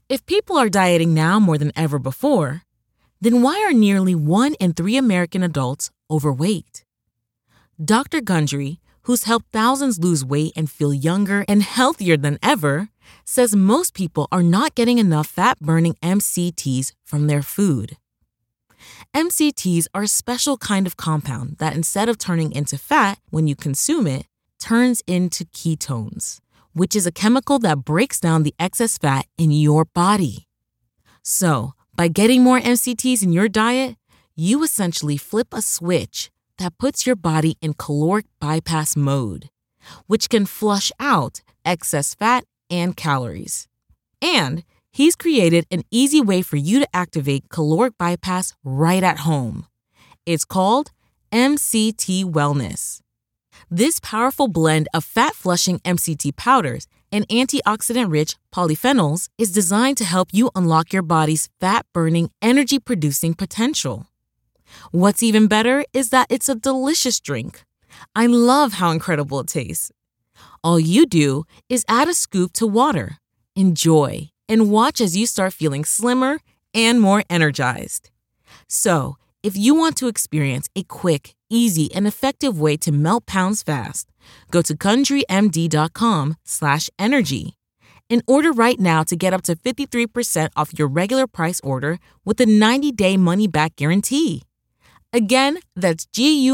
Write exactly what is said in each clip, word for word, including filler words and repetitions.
If people are dieting now more than ever before, then why are nearly one in three American adults overweight? Doctor Gundry, who's helped thousands lose weight and feel younger and healthier than ever, says most people are not getting enough fat-burning M C Ts from their food. M C Ts are a special kind of compound that, instead of turning into fat when you consume it, turns into ketones, which is a chemical that breaks down the excess fat in your body. So, by getting more M C Ts in your diet, you essentially flip a switch that puts your body in caloric bypass mode, which can flush out excess fat and calories. And he's created an easy way for you to activate caloric bypass right at home. It's called M C T Wellness. This powerful blend of fat-flushing M C T powders and antioxidant-rich polyphenols is designed to help you unlock your body's fat-burning, energy-producing potential. What's even better is that it's a delicious drink. I love how incredible it tastes. All you do is add a scoop to water, enjoy, and watch as you start feeling slimmer and more energized. So, if you want to experience a quick, easy, and effective way to melt pounds fast, go to GundryMD.com slash energy and order right now to get up to fifty-three percent off your regular price order with a ninety-day money-back guarantee. Again, that's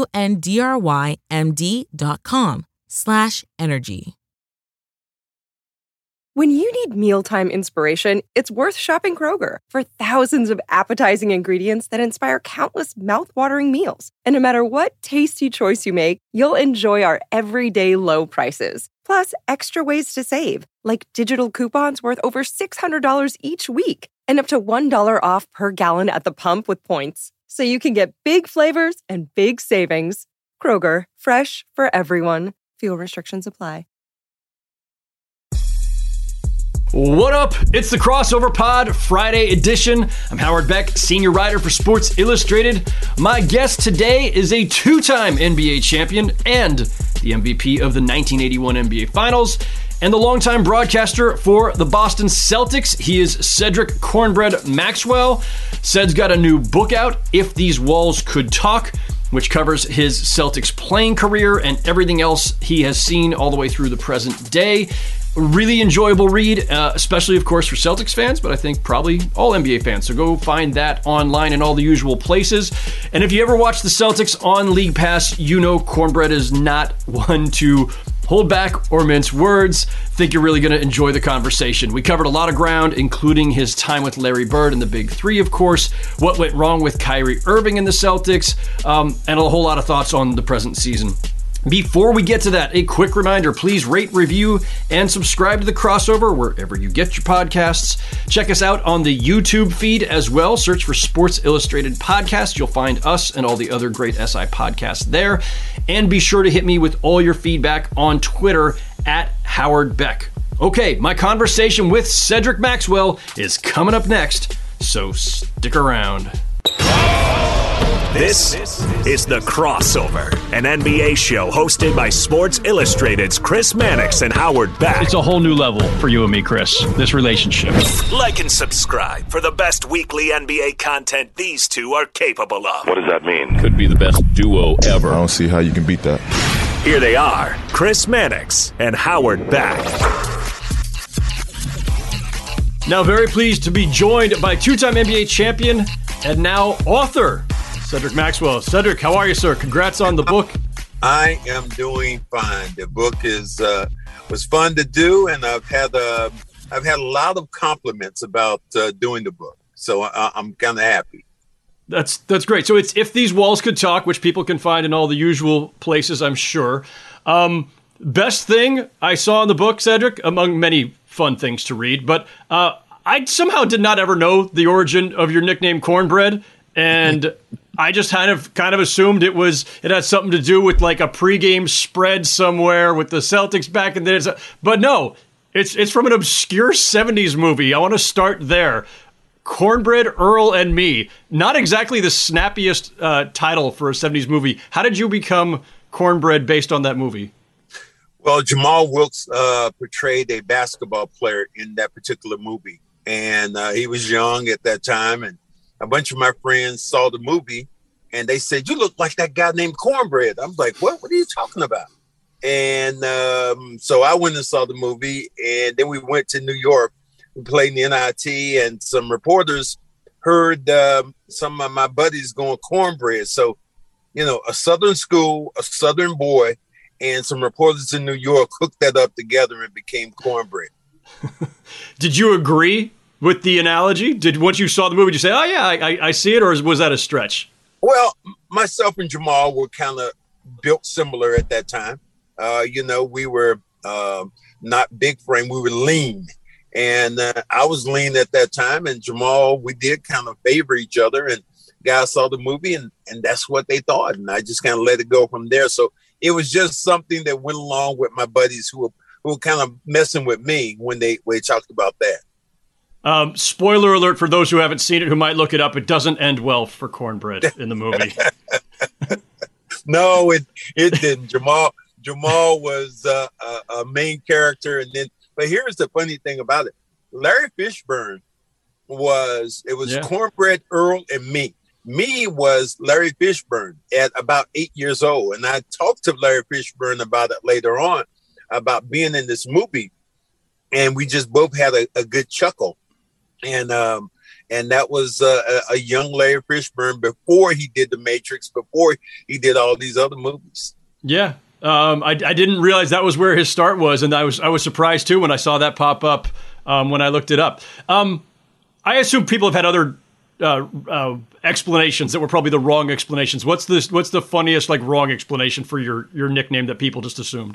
G-U-N-D-R-Y-M-D.com slash energy. When you need mealtime inspiration, it's worth shopping Kroger for thousands of appetizing ingredients that inspire countless mouth-watering meals. And no matter what tasty choice you make, you'll enjoy our everyday low prices. Plus, extra ways to save, like digital coupons worth over six hundred dollars each week and up to one dollar off per gallon at the pump with points. So you can get big flavors and big savings. Kroger, fresh for everyone. Fuel restrictions apply. What up? It's the Crossover Pod Friday edition. I'm Howard Beck, senior writer for Sports Illustrated. My guest today is a two-time N B A champion and the M V P of the nineteen eighty-one N B A Finals and the longtime broadcaster for the Boston Celtics. He is Cedric Cornbread Maxwell. Ced's got a new book out, If These Walls Could Talk, which covers his Celtics playing career and everything else he has seen all the way through the present day. Really enjoyable read, uh, especially, of course, for Celtics fans, but I think probably all N B A fans. So go find that online in all the usual places. And if you ever watch the Celtics on League Pass, you know Cornbread is not one to hold back or mince words. Think you're really going to enjoy the conversation. We covered a lot of ground, including his time with Larry Bird and the Big Three, of course, what went wrong with Kyrie Irving and the Celtics, um, and a whole lot of thoughts on the present season. Before we get to that, a quick reminder, please rate, review, and subscribe to The Crossover wherever you get your podcasts. Check us out on the YouTube feed as well. Search for Sports Illustrated Podcast. You'll find us and all the other great S I podcasts there. And be sure to hit me with all your feedback on Twitter at Howard Beck. Okay, my conversation with Cedric Maxwell is coming up next, so stick around. This is The Crossover, an N B A show hosted by Sports Illustrated's Chris Mannix and Howard Beck. It's a whole new level for you and me, Chris, this relationship. Like and subscribe for the best weekly N B A content these two are capable of. What does that mean? Could be the best duo ever. I don't see how you can beat that. Here they are, Chris Mannix and Howard Beck. Now, very pleased to be joined by two-time N B A champion and now author, Cedric Maxwell. Cedric, how are you, sir? Congrats on the book. I am doing fine. The book is uh, was fun to do, and I've had uh, I've had a lot of compliments about uh, doing the book, so I, I'm kind of happy. That's that's great. So it's If These Walls Could Talk, which people can find in all the usual places, I'm sure. Um, best thing I saw in the book, Cedric, among many fun things to read, but uh, I somehow did not ever know the origin of your nickname Cornbread, and I just kind of kind of assumed it was it had something to do with like a pregame spread somewhere with the Celtics back in the day. But no, it's it's from an obscure seventies movie. I want to start there. Cornbread, Earl, and Me. Not exactly the snappiest uh, title for a seventies movie. How did you become Cornbread based on that movie? Well, Jamal Wilkes uh, portrayed a basketball player in that particular movie, and uh, he was young at that time. And a bunch of my friends saw the movie, and they said, "You look like that guy named Cornbread." I'm like, "What? What are you talking about?" And um, so I went and saw the movie, and then we went to New York. We played in the N I T, and some reporters heard um, some of my buddies going Cornbread. So, you know, a Southern school, a Southern boy, and some reporters in New York hooked that up together and became Cornbread. Did you agree with the analogy? Did once you saw the movie, did you say, "Oh yeah, I, I see it," or was that a stretch? Well, myself and Jamal were kind of built similar at that time. Uh, you know, we were uh, not big frame; we were lean, and uh, I was lean at that time. And Jamal, we did kind of favor each other. And guys saw the movie, and and that's what they thought, and I just kind of let it go from there. So it was just something that went along with my buddies who were who were kind of messing with me when they when they talked about that. Um, spoiler alert for those who haven't seen it, who might look it up. It doesn't end well for Cornbread in the movie. No, it it didn't. Jamal Jamal was uh, a, a main character, and then. But here's the funny thing about it: Larry Fishburne was it was yeah. Cornbread, Earl, and me. Me was Larry Fishburne at about eight years old, and I talked to Larry Fishburne about it later on, about being in this movie, and we just both had a, a good chuckle. And um, and that was uh, a, a young Larry Fishburne before he did The Matrix, before he did all these other movies. Yeah, um, I, I didn't realize that was where his start was, and I was I was surprised too when I saw that pop up um, when I looked it up. Um, I assume people have had other uh, uh, explanations that were probably the wrong explanations. What's this? What's the funniest like wrong explanation for your your nickname that people just assumed?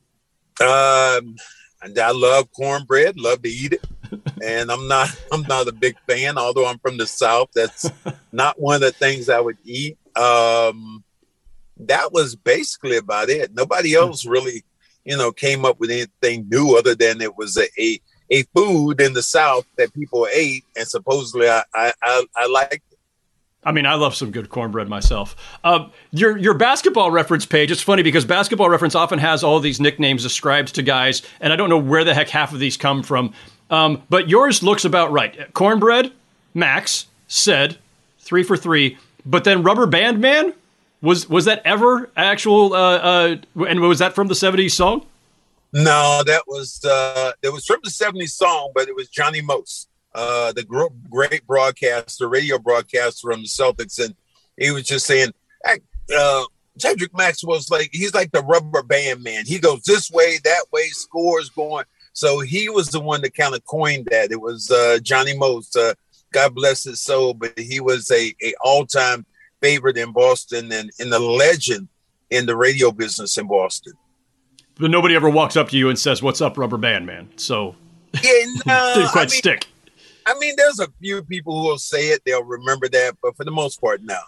Um, and I love cornbread, love to eat it. And I'm not, I'm not a big fan, although I'm from the South. That's not one of the things I would eat. Um, that was basically about it. Nobody else really, you know, came up with anything new other than it was a, a, a food in the South that people ate. And supposedly I, I, I, I liked it. I mean, I love some good cornbread myself. Uh, your your Basketball Reference page, it's funny because Basketball Reference often has all these nicknames ascribed to guys, and I don't know where the heck half of these come from. Um, but yours looks about right. Cornbread, Max, said, three for three. But then Rubber Band Man? Was was that ever actual, uh, uh, and was that from the seventies song? No, that was, uh, it was from the seventies song, but it was Johnny Most. Uh, the gr- great broadcaster, radio broadcaster from the Celtics, and he was just saying, uh, Cedric Maxwell's like, he's like the Rubber Band Man. He goes this way, that way, scores going. So he was the one that kind of coined that. It was uh, Johnny Most, uh, God bless his soul, but he was a, a all-time favorite in Boston and, and a legend in the radio business in Boston. But nobody ever walks up to you and says, "What's up, Rubber Band Man?" So yeah, no, didn't quite I mean, stick. I mean, there's a few people who will say it. They'll remember that. But for the most part, no.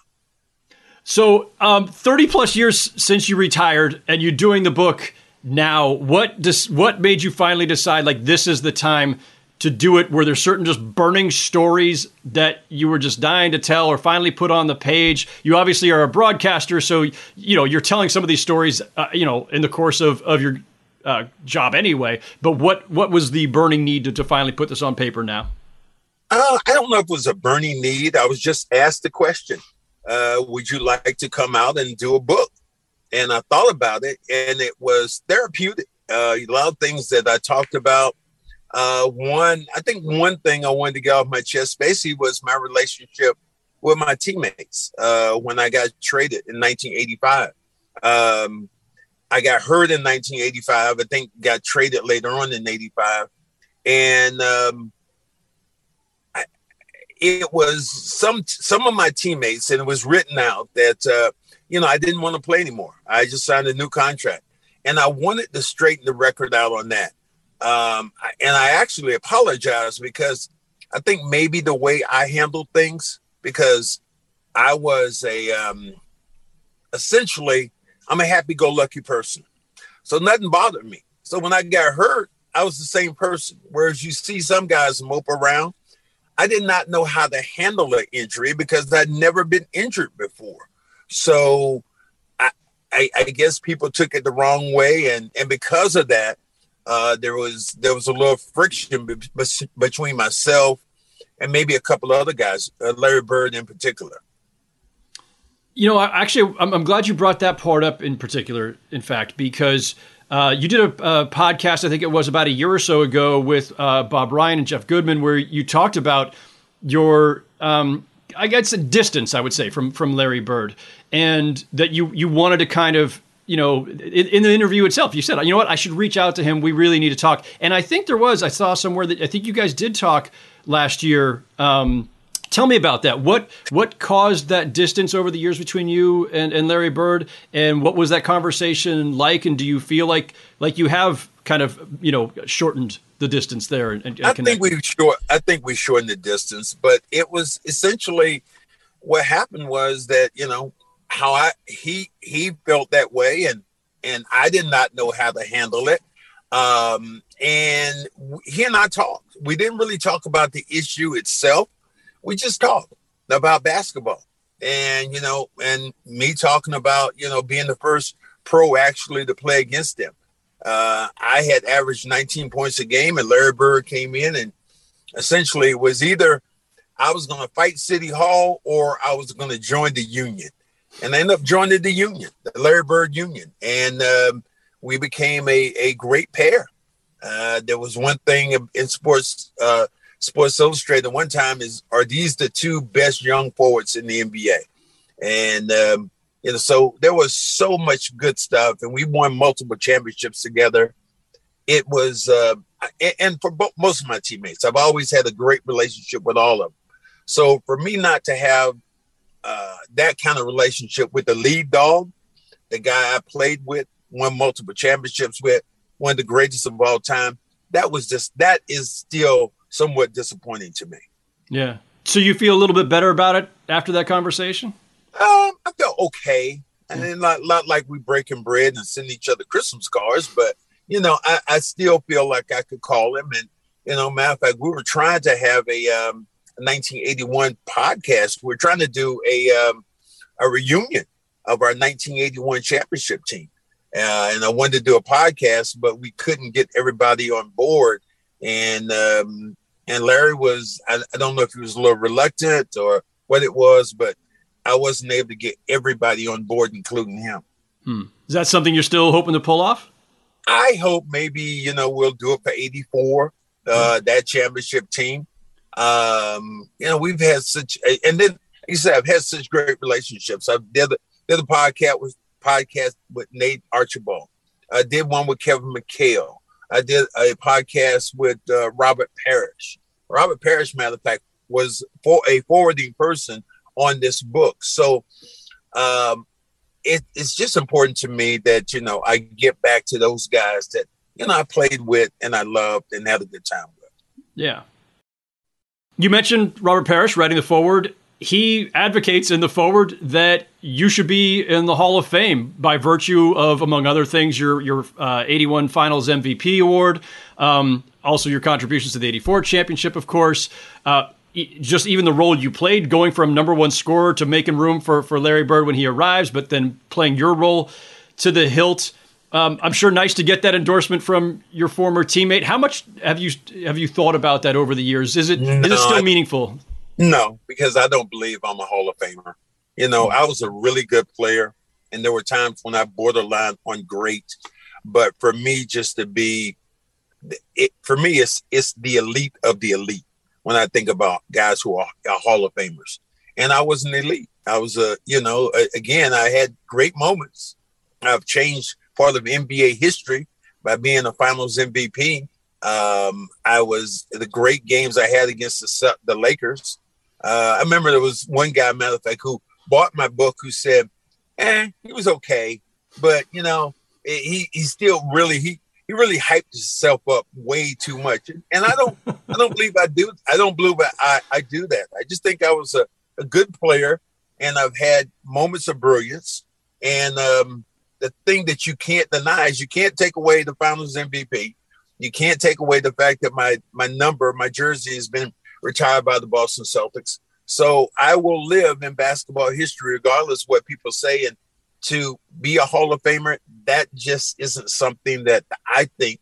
So um, thirty plus years since you retired and you're doing the book now, what dis- what made you finally decide, like, this is the time to do it? Were there certain just burning stories that you were just dying to tell or finally put on the page? You obviously are a broadcaster, so, you know, you're telling some of these stories, uh, you know, in the course of, of your uh, job anyway. But what, what was the burning need to, to finally put this on paper now? Uh, I don't know if it was a burning need. I was just asked the question, uh, would you like to come out and do a book? And I thought about it, and it was therapeutic. Uh, a lot of things that I talked about. Uh, one, I think one thing I wanted to get off my chest basically was my relationship with my teammates uh, when I got traded in nineteen eighty-five. Um, I got hurt in nineteen eighty-five. I think got traded later on in eighty-five. And um, I, it was some some of my teammates, and it was written out that, uh, you know, I didn't want to play anymore. I just signed a new contract. And I wanted to straighten the record out on that. Um, and I actually apologized because I think maybe the way I handled things, because I was a, um, essentially, I'm a happy-go-lucky person. So nothing bothered me. So when I got hurt, I was the same person. Whereas you see some guys mope around. I did not know how to handle an injury because I'd never been injured before. So I, I, I guess people took it the wrong way. And, and because of that, uh, there was there was a little friction be- be- between myself and maybe a couple of other guys, uh, Larry Bird in particular. You know, actually, I'm, I'm glad you brought that part up in particular, in fact, because uh, you did a, a podcast, I think it was about a year or so ago, with uh, Bob Ryan and Jeff Goodman, where you talked about your, um, I guess, a distance, I would say, from from Larry Bird, and that you you wanted to kind of, you know, in, in the interview itself, you said, you know what, I should reach out to him. We really need to talk. And I think there was, I saw somewhere that I think you guys did talk last year. Um, tell me about that. What what caused that distance over the years between you and, and Larry Bird? And what was that conversation like? And do you feel like like you have kind of, you know, shortened the distance there? And, and I think we short. I think we shortened the distance, but it was essentially what happened was that, you know, how I he he felt that way, and and I did not know how to handle it. Um, and he and I talked. We didn't really talk about the issue itself. We just talked about basketball, and you know, and me talking about, you know, being the first pro actually to play against them. Uh, I had averaged nineteen points a game, and Larry Bird came in, and essentially it was either I was going to fight City Hall or I was going to join the union. And I ended up joining the union, the Larry Bird Union. And um, we became a, a great pair. Uh, there was one thing in sports, uh, Sports Illustrated one time is, are these the two best young forwards in the N B A? And, um, you know, so there was so much good stuff, and we won multiple championships together. It was, uh, and for bo- most of my teammates, I've always had a great relationship with all of them. So for me not to have uh, that kind of relationship with the lead dog, the guy I played with, won multiple championships with, one of the greatest of all time, that was just, that is still somewhat disappointing to me. Yeah. So you feel a little bit better about it after that conversation? Um, I felt okay. And then not, not like we breaking bread and send each other Christmas cards, but, you know, I, I still feel like I could call him. And, you know, matter of fact, we were trying to have a, um, a nineteen eighty-one podcast. We're trying to do a, um, a reunion of our nineteen eighty-one championship team. Uh, and I wanted to do a podcast, but we couldn't get everybody on board. And, um, and Larry was, I, I don't know if he was a little reluctant or what it was, but I wasn't able to get everybody on board, including him. Hmm. Is that something you're still hoping to pull off? I hope maybe, you know, we'll do it for eighty-four, uh, hmm. that championship team. Um, you know, we've had such, and then, like you said, I've had such great relationships. I did a, did a podcast with, podcast with Nate Archibald. I did one with Kevin McHale. I did a podcast with uh, Robert Parrish. Robert Parrish, matter of fact, was for a forwarding person on this book. So um, it, it's just important to me that, you know, I get back to those guys that, you know, I played with and I loved and had a good time with. Yeah. You mentioned Robert Parrish writing the foreword. He advocates in the foreword that you should be in the Hall of Fame by virtue of, among other things, your your uh, eighty-one Finals M V P award, um, also your contributions to the eighty-four championship, of course. Uh, just even the role you played, going from number one scorer to making room for, for Larry Bird when he arrives, but then playing your role to the hilt. Um, I'm sure nice to get that endorsement from your former teammate. How much have you have you thought about that over the years? Is it no, is it still meaningful? No, because I don't believe I'm a Hall of Famer. You know, I was a really good player, and there were times when I borderline on great. But for me, just to be, it, for me, it's it's the elite of the elite when I think about guys who are, are Hall of Famers. And I was an elite. I was a, you know, a, again, I had great moments. I've changed part of N B A history by being a Finals M V P. Um, I was the great games I had against the, the Lakers. Uh, I remember there was one guy, matter of fact, who bought my book who said, eh, he was okay. But, you know, he he still really, he, he really hyped himself up way too much. And I don't, I don't believe I do. I don't believe I, I do that. I just think I was a, a good player, and I've had moments of brilliance. And um, the thing that you can't deny is you can't take away the Finals M V P. You can't take away the fact that my, my number, my jersey has been retired by the Boston Celtics. So I will live in basketball history, regardless of what people say. And to be a Hall of Famer, that just isn't something that I think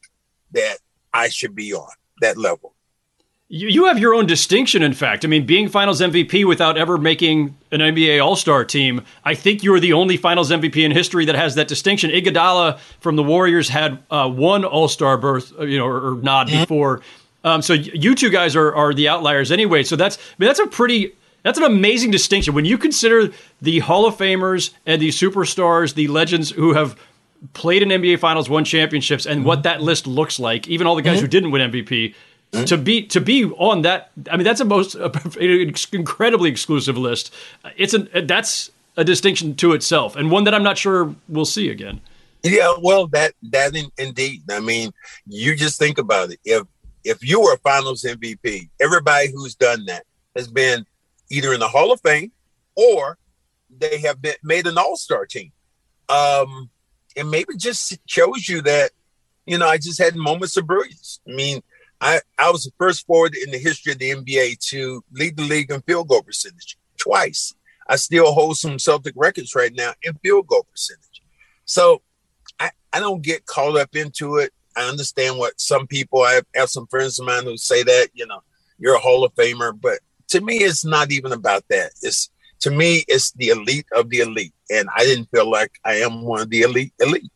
that I should be on that level. You, you have your own distinction, in fact. I mean, being Finals M V P without ever making an N B A All-Star team, I think you're the only Finals M V P in history that has that distinction. Iguodala from the Warriors had uh, one All-Star berth, you know, or, or nod mm-hmm. before. Um, so you two guys are are the outliers anyway. So that's I mean, that's a pretty that's an amazing distinction when you consider the Hall of Famers and the superstars, the legends who have played in N B A Finals, won championships, and mm-hmm. what that list looks like. Even all the guys mm-hmm. who didn't win M V P. Mm-hmm. To be to be on that, I mean, that's a most uh, incredibly exclusive list. It's a that's a distinction to itself, and one that I'm not sure we'll see again. Yeah, well, that that in, indeed. I mean, you just think about it. If if you were a Finals M V P, everybody who's done that has been either in the Hall of Fame or they have been made an All-Star team. Um, and maybe just shows you that, you know, I just had moments of brilliance. I mean. I, I was the first forward in the history of the N B A to lead the league in field goal percentage twice. I still hold some Celtic records right now in field goal percentage. So I, I don't get caught up into it. I understand what some people, I have, have some friends of mine who say that, you know, you're a Hall of Famer. But to me, it's not even about that. It's to me, it's the elite of the elite. And I didn't feel like I am one of the elite elite.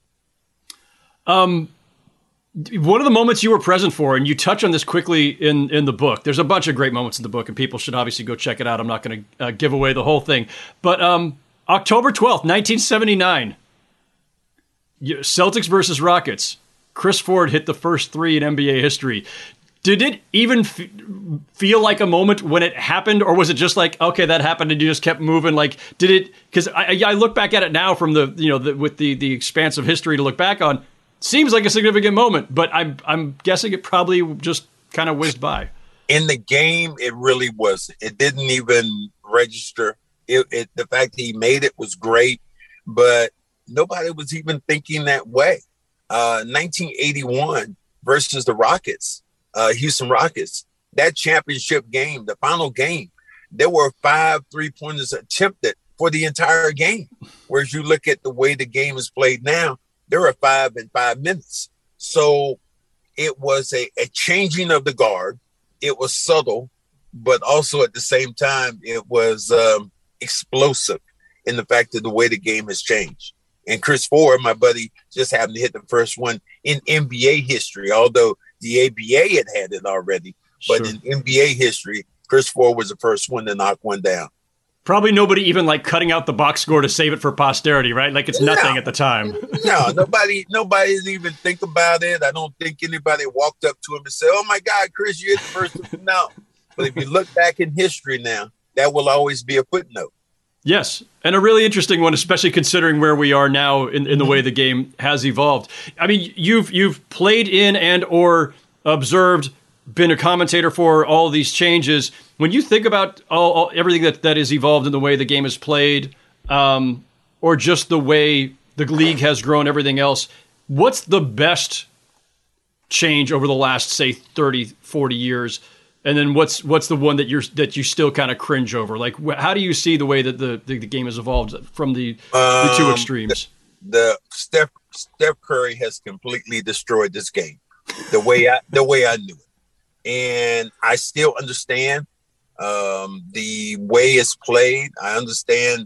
Um. One of the moments you were present for, and you touch on this quickly in, in the book. There's a bunch of great moments in the book, and people should obviously go check it out. I'm not going to uh, give away the whole thing. But um, October twelfth, nineteen seventy-nine, Celtics versus Rockets. Chris Ford hit the first three in N B A history. Did it even f- feel like a moment when it happened, or was it just like, okay, that happened and you just kept moving? Like, did it? Because I, I look back at it now from the, you know, the, with the the expanse of history to look back on. Seems like a significant moment, but I'm I'm guessing it probably just kind of whizzed by. In the game, it really wasn't. It didn't even register. It, it the fact that he made it was great, but nobody was even thinking that way. Uh, nineteen eighty-one versus the Rockets, uh, Houston Rockets. That championship game, the final game, there were five three-pointers attempted for the entire game. Whereas you look at the way the game is played now, there are five in five minutes. So it was a, a changing of the guard. It was subtle, but also at the same time, it was um, explosive in the fact that the way the game has changed. And Chris Ford, my buddy, just happened to hit the first one in N B A history, although the A B A had had it already. But sure. In N B A history, Chris Ford was the first one to knock one down. Probably nobody even like cutting out the box score to save it for posterity, right? Like it's nothing no. at the time. no, nobody, nobody didn't even think about it. I don't think anybody walked up to him and said, "Oh my God, Chris, you hit the first one." No. But if you look back in history now, that will always be a footnote. Yes, and a really interesting one, especially considering where we are now in, in the way the game has evolved. I mean, you've you've played in and or observed, been a commentator for all of these changes. When you think about all, all everything that, that has evolved in the way the game is played, um, or just the way the league has grown, everything else, what's the best change over the last, say, thirty, forty years? And then what's what's the one that you're that you still kind of cringe over? Like, wh- how do you see the way that the, the, the game has evolved from the, um, the two extremes? The, the Steph Steph Curry has completely destroyed this game, the way I the way I knew it, and I still understand um, the way it's played. I understand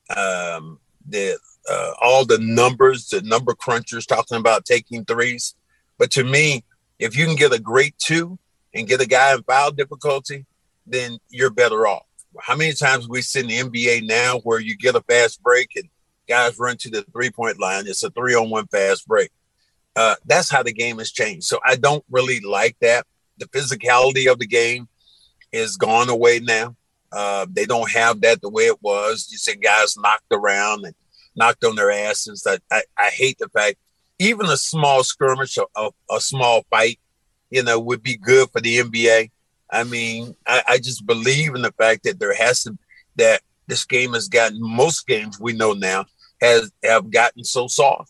um, the uh, all the numbers, the number crunchers talking about taking threes, but to me, if you can get a great two and get a guy in foul difficulty, then you're better off. How many times we see in the N B A now where you get a fast break and guys run to the three-point line? It's a three-on-one fast break. Uh, that's how the game has changed. So I don't really like that. The physicality of the game is gone away now. Uh, they don't have that the way it was. You see guys knocked around and knocked on their asses. I, I, I hate the fact even a small skirmish, a, a, a small fight, you know, would be good for the N B A. I mean, I, I just believe in the fact that there has to, that this game has gotten, most games we know now has have gotten so soft,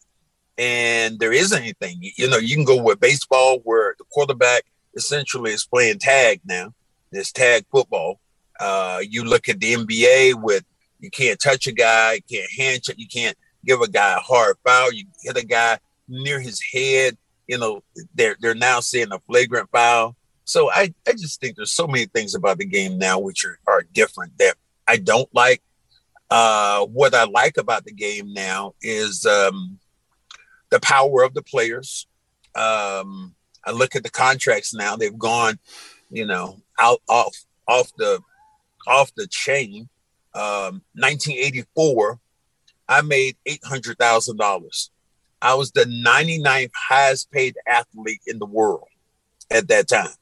and there isn't anything. You know, you can go with baseball where the quarterback essentially is playing tag now. There's tag football. Uh, you look at the N B A with, you can't touch a guy, you can't hand check, you can't give a guy a hard foul. You hit a guy near his head, you know, they're they're now seeing a flagrant foul. So I, I just think there's so many things about the game now which are, are different that I don't like. Uh, what I like about the game now is um, the power of the players. Um, I look at the contracts now; they've gone, you know, out off off the off the chain. Um, nineteen eighty-four, I made eight hundred thousand dollars. I was the ninety-ninth highest paid athlete in the world at that time.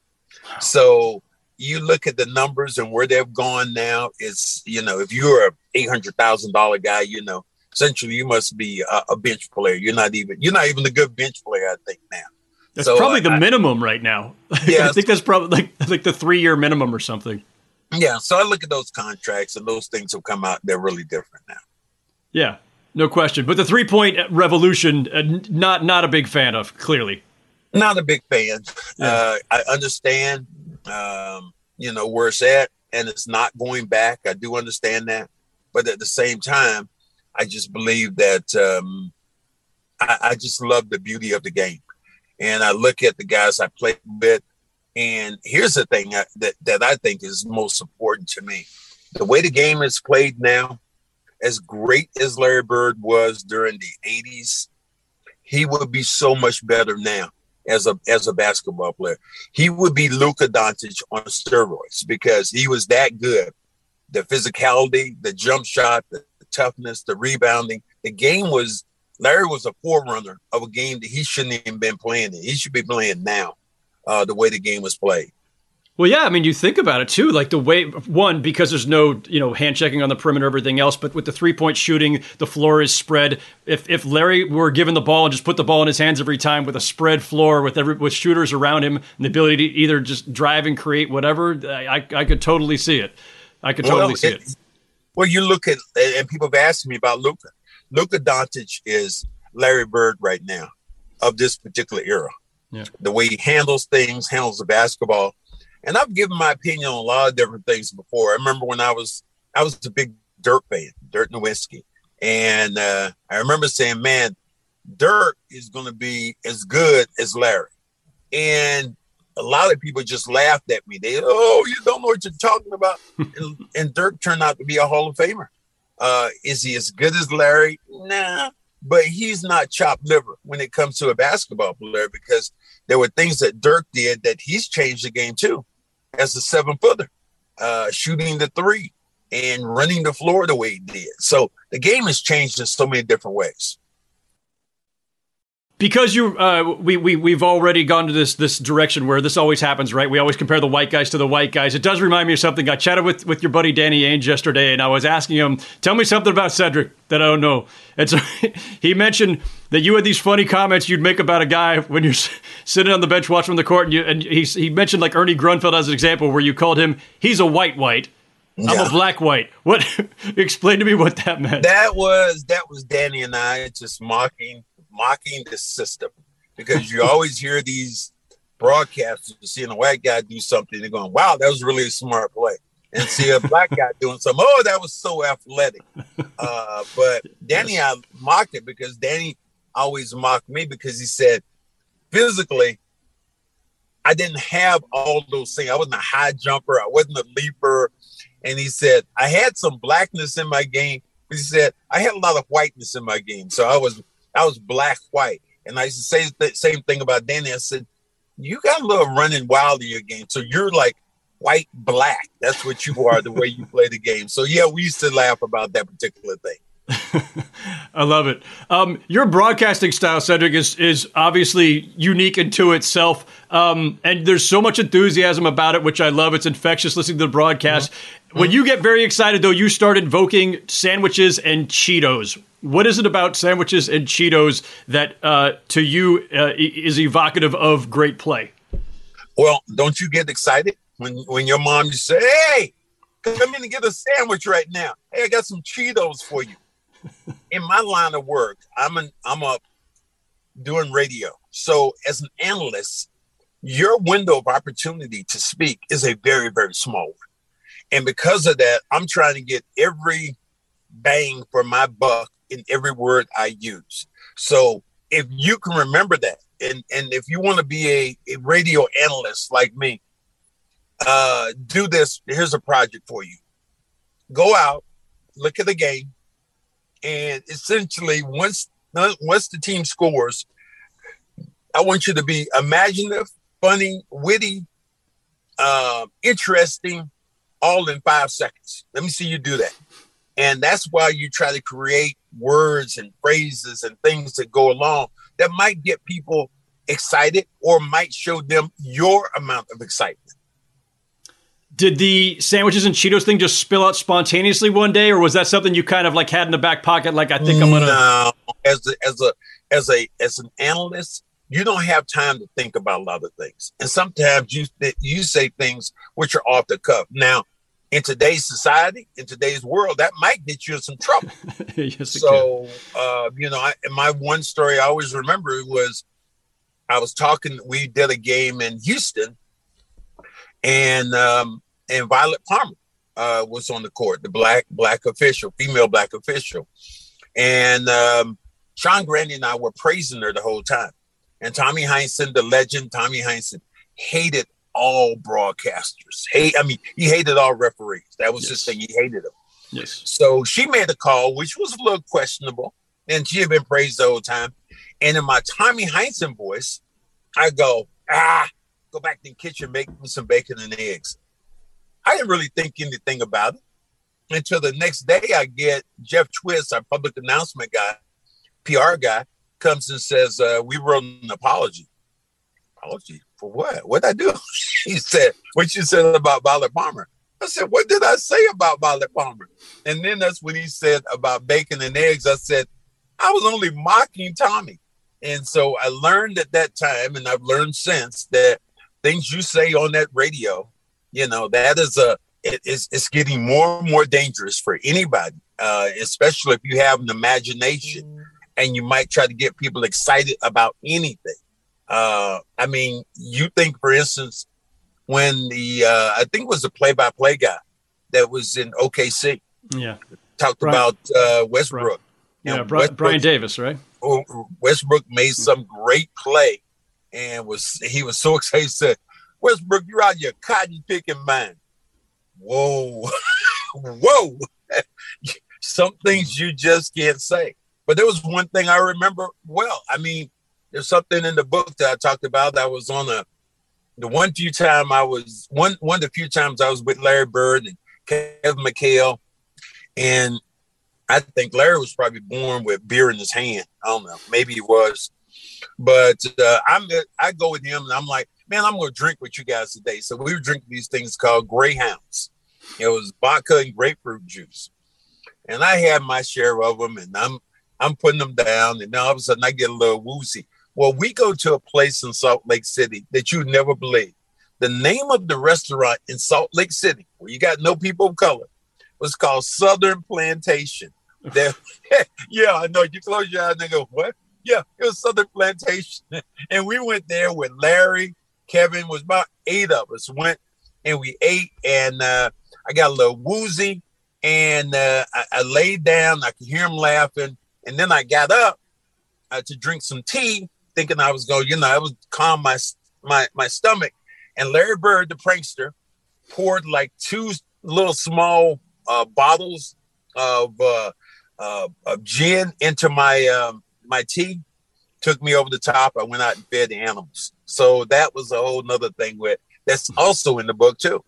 So you look at the numbers and where they've gone now. It's, you know, if you're a eight hundred thousand dollars guy, you know, essentially you must be a, a bench player. You're not even you're not even a good bench player, I think now. That's so, probably uh, the I, minimum right now. Yeah, I think that's probably like like the three year minimum or something. Yeah, so I look at those contracts and those things have come out. They're really different now. Yeah, no question. But the three point revolution, uh, not not a big fan of. Clearly, not a big fan. Yeah. Uh, I understand, um, you know, where it's at, and it's not going back. I do understand that, but at the same time, I just believe that um, I, I just love the beauty of the game, and I look at the guys I played with. And here's the thing that, that I think is most important to me. The way the game is played now, as great as Larry Bird was during the eighties, he would be so much better now as a as a basketball player. He would be Luka Doncic on steroids because he was that good. The physicality, the jump shot, the, the toughness, the rebounding. The game was, Larry was a forerunner of a game that he shouldn't even been playing in. He should be playing now. Uh, the way the game was played. Well, yeah, I mean, you think about it too, like the way, one, because there's no, you know, hand checking on the perimeter, everything else, but with the three point shooting, the floor is spread. If if Larry were given the ball and just put the ball in his hands every time with a spread floor with every with shooters around him and the ability to either just drive and create whatever, I I, I could totally see it. I could totally well, see it, it. Well, you look at, and people have asked me about Luka. Luka Doncic is Larry Bird right now of this particular era. Yeah. The way he handles things, handles the basketball. And I've given my opinion on a lot of different things before. I remember when I was I was a big Dirk fan, Dirk Nowitzki. And uh, I remember saying, man, Dirk is going to be as good as Larry. And a lot of people just laughed at me. They, oh, you don't know what you're talking about. and, and Dirk turned out to be a Hall of Famer. Uh, is he as good as Larry? Nah. But he's not chopped liver when it comes to a basketball player because there were things that Dirk did that he's changed the game too, as a seven-footer, uh, shooting the three and running the floor the way he did. So the game has changed in so many different ways. Because you, uh, we we we've already gone to this this direction where this always happens, right? We always compare the white guys to the white guys. It does remind me of something. I chatted with, with your buddy Danny Ainge yesterday, and I was asking him, "Tell me something about Cedric that I don't know." And so he mentioned that you had these funny comments you'd make about a guy when you're sitting on the bench watching the court, and you and he he mentioned like Ernie Grunfeld as an example, where you called him, "He's a white white." I'm yeah. a black white. What? Explain to me what that meant. That was that was Danny and I just mocking. mocking the system, because you always hear these broadcasters seeing a white guy do something, they're going, wow, that was really a smart play. And see a black guy doing something, oh, that was so athletic. Uh, but Danny, I mocked it because Danny always mocked me because he said, physically, I didn't have all those things. I wasn't a high jumper. I wasn't a leaper. And he said, I had some blackness in my game. But he said, I had a lot of whiteness in my game. So I was I was black, white. And I used to say the same thing about Danny. I said, you got a little running wild in your game. So you're like white, black. That's what you are, the way you play the game. So, yeah, we used to laugh about that particular thing. I love it. Um, your broadcasting style, Cedric, is is obviously unique into itself. Um, and there's so much enthusiasm about it, which I love. It's infectious listening to the broadcast. Mm-hmm. When you get very excited, though, you start invoking sandwiches and Cheetos. What is it about sandwiches and Cheetos that, uh, to you, uh, is evocative of great play? Well, don't you get excited when, when your mom just say, hey, come in and get a sandwich right now. Hey, I got some Cheetos for you. In my line of work, I'm an, I'm a doing radio. So as an analyst, your window of opportunity to speak is a very, very small one. And because of that, I'm trying to get every bang for my buck in every word I use. So if you can remember that, and, and if you want to be a, a radio analyst like me, uh, do this. Here's a project for you. Go out, look at the game, and essentially once, once the team scores, I want you to be imaginative, funny, witty, uh, interesting, all in five seconds. Let me see you do that. And that's why you try to create words and phrases and things that go along that might get people excited or might show them your amount of excitement. Did the sandwiches and Cheetos thing just spill out spontaneously one day, or was that something you kind of like had in the back pocket? Like, I think I'm going to. No, as a, as a, as a, as an analyst, you don't have time to think about a lot of things. And sometimes you, you say things which are off the cuff. Now, in today's society, in today's world, that might get you in some trouble. Yes, so, uh, you know, I, my one story I always remember was I was talking, we did a game in Houston, and um, and Violet Palmer uh, was on the court, the black black official, female black official. And um, Sean Grande and I were praising her the whole time. And Tommy Heinsohn, the legend, Tommy Heinsohn, hated all broadcasters. Hey, I mean, he hated all referees. That was yes. his thing. He hated them. Yes. So she made a call, which was a little questionable, and she had been praised the whole time. And in my Tommy Heinsohn voice, I go, ah, go back to the kitchen, make me some bacon and eggs. I didn't really think anything about it until the next day. I get Jeff Twist, our public announcement guy, P R guy, comes and says, uh, we wrote an apology. Apology for what? What'd I do? He said, what you said about Violet Palmer. I said, what did I say about Violet Palmer? And then that's when he said about bacon and eggs. I said, I was only mocking Tommy. And so I learned at that time, and I've learned since, that things you say on that radio, you know, that is a, it, it's, it's getting more and more dangerous for anybody, uh, especially if you have an imagination and you might try to get people excited about anything. Uh, I mean, you think, for instance, when the, uh, I think it was the play-by-play guy that was in O K C. Yeah. Talked Brian, about uh, Westbrook. Brian, yeah, Westbrook, Brian Davis, right? Westbrook made some great play and was he was so excited. He said, Westbrook, you're out of your cotton picking mind. Whoa. Whoa. Some things you just can't say. But there was one thing I remember well. I mean, there's something in the book that I talked about. I was on a, the one few time I was, one one of the few times I was with Larry Bird and Kevin McHale. And I think Larry was probably born with beer in his hand. I don't know. Maybe he was. But uh, I'm, I go with him and I'm like, man, I'm going to drink with you guys today. So we were drinking these things called Greyhounds. It was vodka and grapefruit juice. And I had my share of them, and I'm I'm putting them down. And now all of a sudden I get a little woozy. Well, we go to a place in Salt Lake City that you'd never believe. The name of the restaurant in Salt Lake City, where you got no people of color, was called Southern Plantation. There, yeah, I know. You close your eyes and go, what? Yeah, it was Southern Plantation. And we went there with Larry, Kevin, was about eight of us went, and we ate, and uh, I got a little woozy, and uh, I, I laid down. I could hear him laughing, and then I got up uh, to drink some tea, thinking I was going, you know, I would calm my my my stomach. And Larry Bird, the prankster, poured like two little small uh, bottles of uh, uh, of gin into my um, my tea. Took me over the top. I went out and fed the animals. So that was a whole nother thing where that's also in the book too.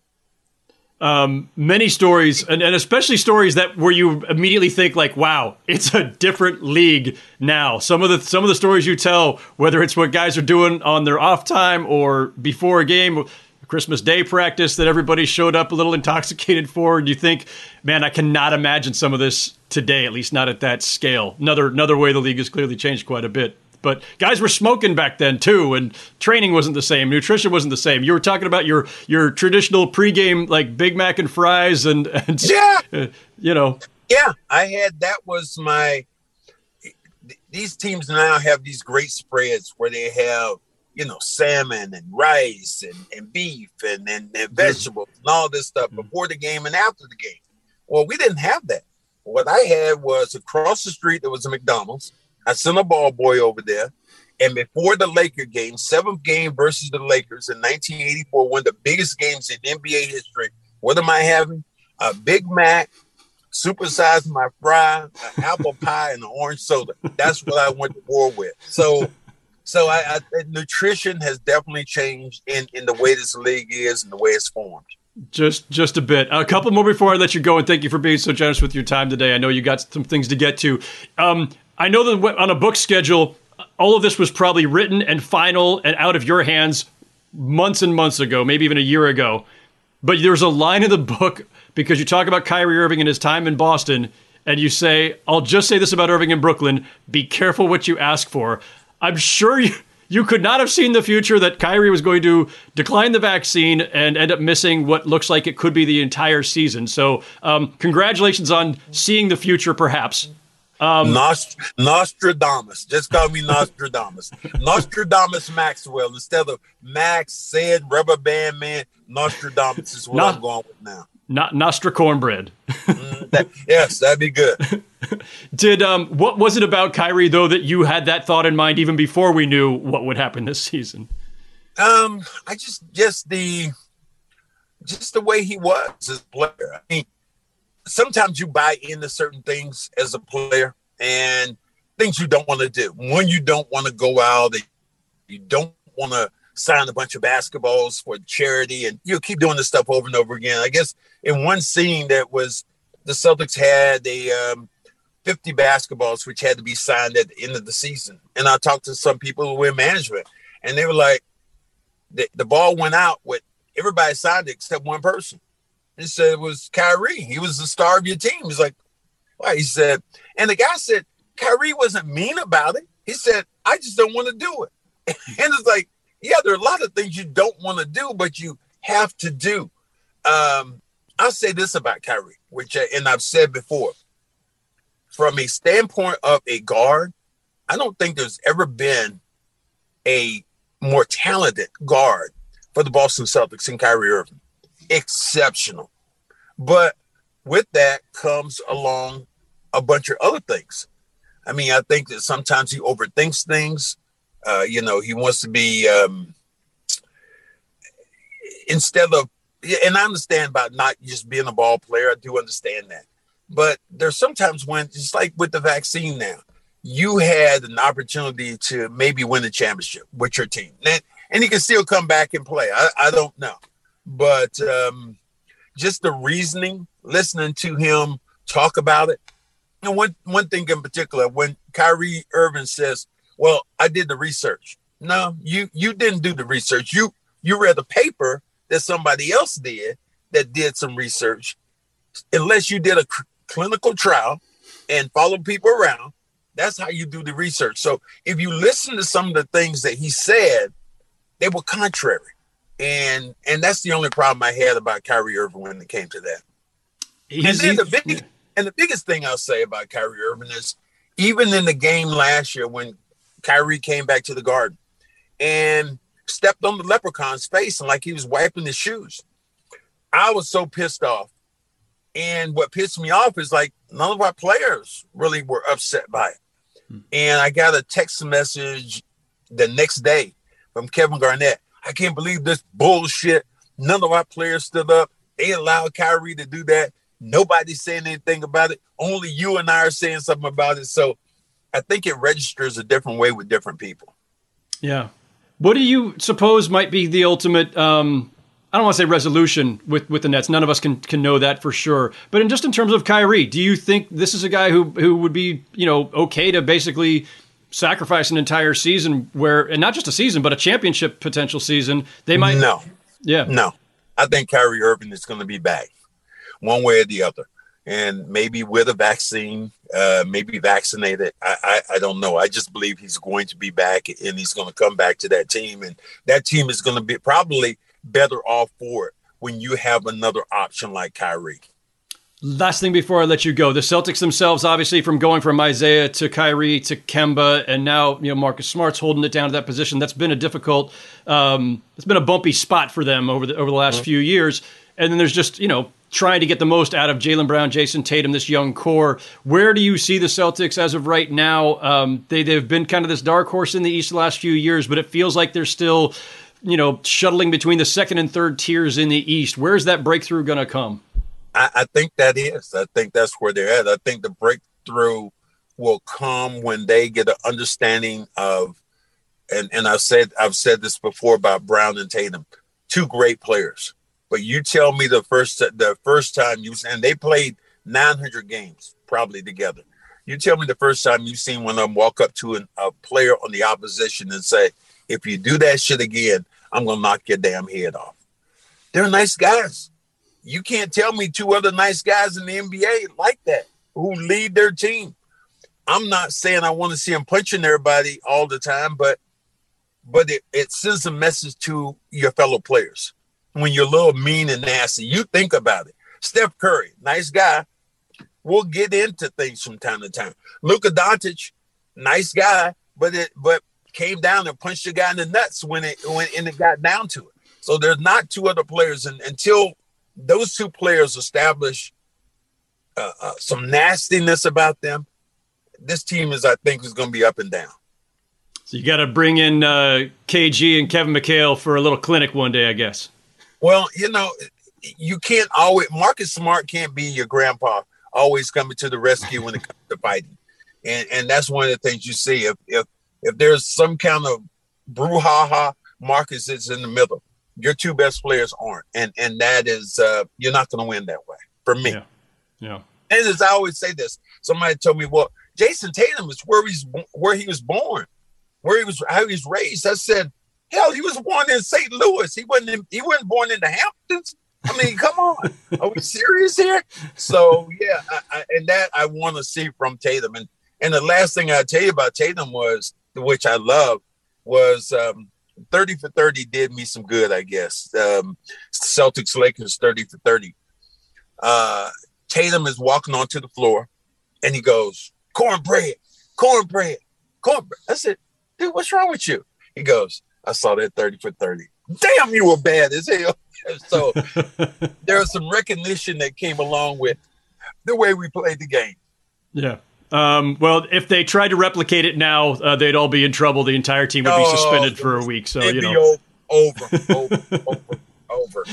Um, many stories, and, and especially stories that where you immediately think like, wow, it's a different league now. Some of the some of the stories you tell, whether it's what guys are doing on their off time or before a game, Christmas Day practice that everybody showed up a little intoxicated for, and you think, man, I cannot imagine some of this today, at least not at that scale. Another another way the league has clearly changed quite a bit. But guys were smoking back then too, and training wasn't the same. Nutrition wasn't the same. You were talking about your your traditional pregame, like Big Mac and fries, and, and yeah, uh, you know. Yeah, I had that was my. These teams now have these great spreads where they have, you know, salmon and rice and, and beef and, and, and vegetables and all this stuff before the game and after the game. Well, we didn't have that. What I had was across the street there was a McDonald's. I sent a ball boy over there, And before the Laker game, seventh game versus the Lakers in nineteen eighty-four, one of the biggest games in N B A history, what am I having? A Big Mac, supersize my fry, an apple pie, and an orange soda. That's what I went to war with. So, so I, I nutrition has definitely changed in, in the way this league is and the way it's formed. Just just a bit. A couple more before I let you go, and thank you for being so generous with your time today. I know you got some things to get to. Um, I know that on a book schedule, all of this was probably written and final and out of your hands months and months ago, maybe even a year ago. But there's a line in the book, because you talk about Kyrie Irving and his time in Boston, and you say, I'll just say this about Irving in Brooklyn, be careful what you ask for. I'm sure you... You could not have seen the future that Kyrie was going to decline the vaccine and end up missing what looks like it could be the entire season. So um, congratulations on seeing the future, perhaps. Um, Nost- Nostradamus. Just call me Nostradamus. Nostradamus Maxwell. Instead of Max said Rubber Band Man, Nostradamus is what not, I'm going with now. Not Nostra Cornbread. mm, that, yes, that'd be good. Did um, what was it about Kyrie, though, that you had that thought in mind even before we knew what would happen this season? Um, I just just the just the way he was as a player. I mean, sometimes you buy into certain things as a player and things you don't want to do. When you don't want to go out, you don't want to sign a bunch of basketballs for charity, and you keep doing this stuff over and over again. I guess in one scene that was the Celtics had a um, fifty basketballs, which had to be signed at the end of the season. And I talked to some people who were in management, and they were like, the, the ball went out with everybody signed it except one person. He said it was Kyrie. He was the star of your team. He's like, why? He said, and the guy said, Kyrie wasn't mean about it. He said, I just don't want to do it. And it's like, yeah, there are a lot of things you don't want to do, but you have to do. Um, I'll say this about Kyrie, which, and I've said before, from a standpoint of a guard, I don't think there's ever been a more talented guard for the Boston Celtics than Kyrie Irving. Exceptional. But with that comes along a bunch of other things. I mean, I think that sometimes he overthinks things. Uh, you know, he wants to be, um, instead of, and I understand about not just being a ball player. I do understand that. But there's sometimes when, just like with the vaccine now, you had an opportunity to maybe win a championship with your team. And, and he can still come back and play. I, I don't know. But um, just the reasoning, listening to him talk about it. And one, one thing in particular, when Kyrie Irving says, well, I did the research. No, you you didn't do the research. You you read a paper that somebody else did that did some research. Unless you did a cl- clinical trial and followed people around, that's how you do the research. So if you listen to some of the things that he said, they were contrary. And and that's the only problem I had about Kyrie Irving when it came to that. And then the big, and the biggest thing I'll say about Kyrie Irving is even in the game last year when Kyrie came back to the Garden and stepped on the leprechaun's face and like he was wiping his shoes. I was so pissed off. And what pissed me off is like none of our players really were upset by it. Hmm. And I got a text message the next day from Kevin Garnett. I can't believe this bullshit. None of our players stood up. They allowed Kyrie to do that. Nobody's saying anything about it. Only you and I are saying something about it. So I think it registers a different way with different people. Yeah. What do you suppose might be the ultimate, um, I don't want to say resolution with, with the Nets. None of us can, can know that for sure. But in just in terms of Kyrie, do you think this is a guy who, who would be, you know, okay to basically sacrifice an entire season where, and not just a season, but a championship potential season? They might. No. Yeah. No. I think Kyrie Irving is going to be back one way or the other. And maybe with a vaccine, uh, maybe vaccinated. I, I, I don't know. I just believe he's going to be back and he's going to come back to that team. And that team is going to be probably better off for it when you have another option like Kyrie. Last thing before I let you go, the Celtics themselves, obviously from going from Isaiah to Kyrie to Kemba, and now, you know, Marcus Smart's holding it down to that position. That's been a difficult, um, it's been a bumpy spot for them over the, over the last mm-hmm. few years. And then there's just, you know, trying to get the most out of Jaylen Brown, Jason Tatum, this young core. Where do you see the Celtics as of right now? Um, they, they've been kind of this dark horse in the East the last few years, but it feels like they're still, you know, shuttling between the second and third tiers in the East. Where's that breakthrough going to come? I, I think that is. I think that's where they're at. I think the breakthrough will come when they get an understanding of, and, and I've said I've said this before about Brown and Tatum, two great players. But you tell me the first the first time you and they played nine hundred games probably together. You tell me the first time you've seen one of them walk up to an, a player on the opposition and say, "If you do that shit again, I'm gonna knock your damn head off." They're nice guys. You can't tell me two other nice guys in the N B A like that who lead their team. I'm not saying I want to see them punching everybody all the time, but but it, it sends a message to your fellow players. When you're a little mean and nasty, you think about it. Steph Curry, nice guy. We'll get into things from time to time. Luka Doncic, nice guy, but it but came down and punched the guy in the nuts when it when and it got down to it. So there's not two other players, and until those two players establish uh, uh, some nastiness about them, this team is, I think, is going to be up and down. So you got to bring in uh, K G and Kevin McHale for a little clinic one day, I guess. Well, you know, you can't always – Marcus Smart can't be your grandpa always coming to the rescue when it comes to fighting. And and that's one of the things you see. If if if there's some kind of brouhaha, Marcus is in the middle. Your two best players aren't. And and that is uh, – you're not going to win that way for me. Yeah. yeah. And as I always say this, somebody told me, well, Jason Tatum is where he's where he was born, where he was how he was raised. I said, hell, he was born in Saint Louis. He wasn't in, he wasn't born in the Hamptons. I mean, come on. Are we serious here? So, yeah, I, I, and that I want to see from Tatum. And and the last thing I'll tell you about Tatum was, which I love, was um, thirty for thirty did me some good, I guess. Um, Celtics Lakers thirty for thirty. Uh, Tatum is walking onto the floor, and he goes, cornbread, cornbread, cornbread. I said, dude, what's wrong with you? He goes, I saw that thirty for thirty. Damn, you were bad as hell. So there was some recognition that came along with the way we played the game. Yeah. Um, well, if they tried to replicate it now, uh, they'd all be in trouble. The entire team would be suspended oh, for a week. So, you know, over, over, over, over.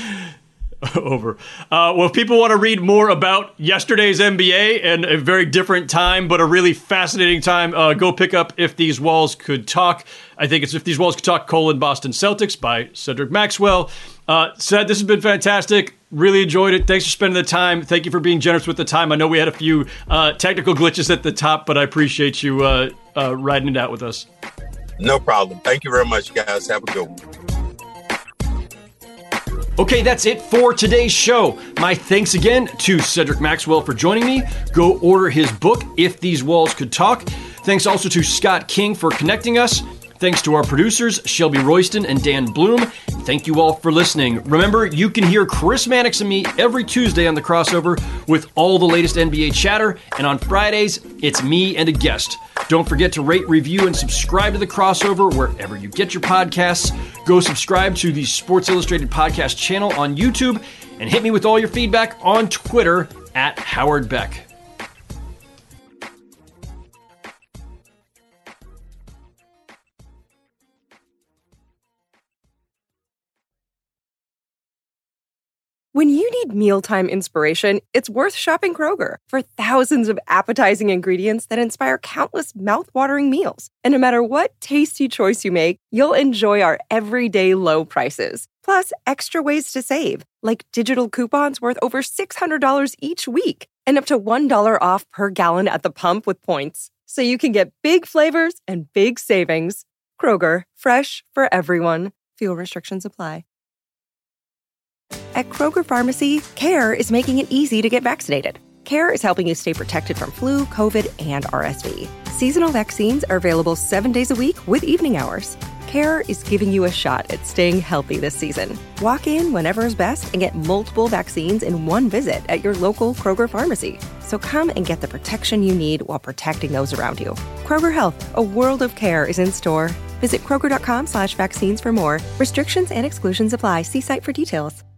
Over. Uh, well, if people want to read more about yesterday's N B A and a very different time, but a really fascinating time, uh, go pick up If These Walls Could Talk. I think it's If These Walls Could Talk, colon, Boston Celtics by Cedric Maxwell. Uh, Ced, this has been fantastic. Really enjoyed it. Thanks for spending the time. Thank you for being generous with the time. I know we had a few uh, technical glitches at the top, but I appreciate you uh, uh, riding it out with us. No problem. Thank you very much, guys. Have a good one. Okay, that's it for today's show. My thanks again to Cedric Maxwell for joining me. Go order his book, If These Walls Could Talk. Thanks also to Scott King for connecting us. Thanks to our producers, Shelby Royston and Dan Bloom. Thank you all for listening. Remember, you can hear Chris Mannix and me every Tuesday on The Crossover with all the latest N B A chatter. And on Fridays, it's me and a guest. Don't forget to rate, review, and subscribe to The Crossover wherever you get your podcasts. Go subscribe to the Sports Illustrated podcast channel on YouTube. And hit me with all your feedback on Twitter at Howard Beck. When you need mealtime inspiration, it's worth shopping Kroger. For thousands of appetizing ingredients that inspire countless mouth-watering meals. And no matter what tasty choice you make, you'll enjoy our everyday low prices. Plus, extra ways to save, like digital coupons worth over six hundred dollars each week. And up to one dollar off per gallon at the pump with points. So you can get big flavors and big savings. Kroger, fresh for everyone. Fuel restrictions apply. At Kroger Pharmacy, CARE is making it easy to get vaccinated. CARE is helping you stay protected from flu, COVID, and R S V. Seasonal vaccines are available seven days a week with evening hours. CARE is giving you a shot at staying healthy this season. Walk in whenever is best and get multiple vaccines in one visit at your local Kroger Pharmacy. So come and get the protection you need while protecting those around you. Kroger Health, a world of care is in store. Visit Kroger.com slash vaccines for more. Restrictions and exclusions apply. See site for details.